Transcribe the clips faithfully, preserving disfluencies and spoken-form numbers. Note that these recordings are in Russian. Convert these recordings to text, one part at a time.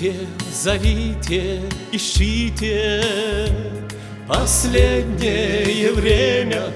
Зовите, зовите, ищите, последнее время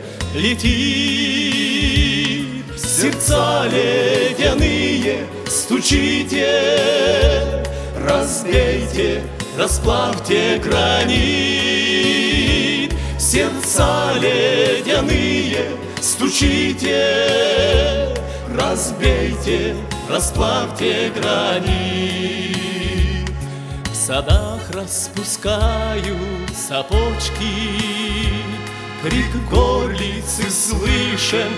летит. Сердца ледяные стучите, разбейте, расплавьте гранит. Сердца ледяные стучите, разбейте, расплавьте гранит. В садах распускают сапожки, крик горлицы слышен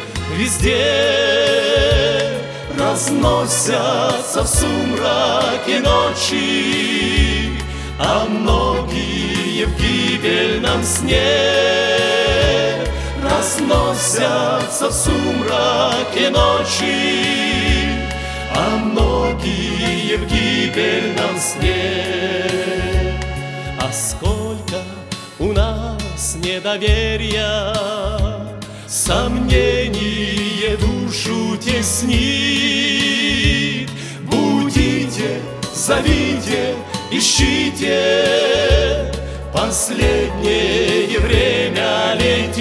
везде. Разносятся в сумраке ночи, а многие в гибельном сне. Разносятся в сумраке ночи, а многие в гибельном сне. А сколько у нас недоверия, сомнение душу теснит. Будите, зовите, ищите, последнее время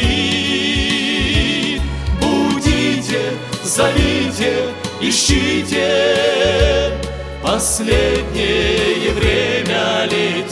летит. Будите, зовите, ищите, последнее время летит.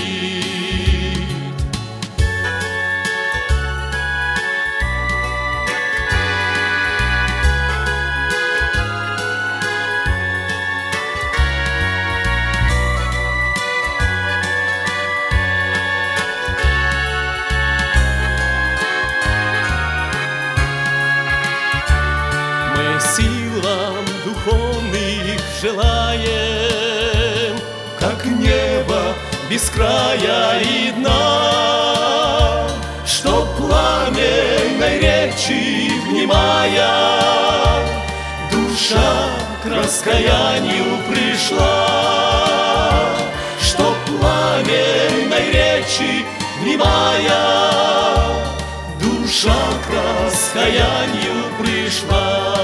Силам духовных желаем, как небо без края и дна, чтоб пламенной речи внимая, душа к раскаянию пришла. Чтоб пламенной речи внимая, душа к раскаянию пришла.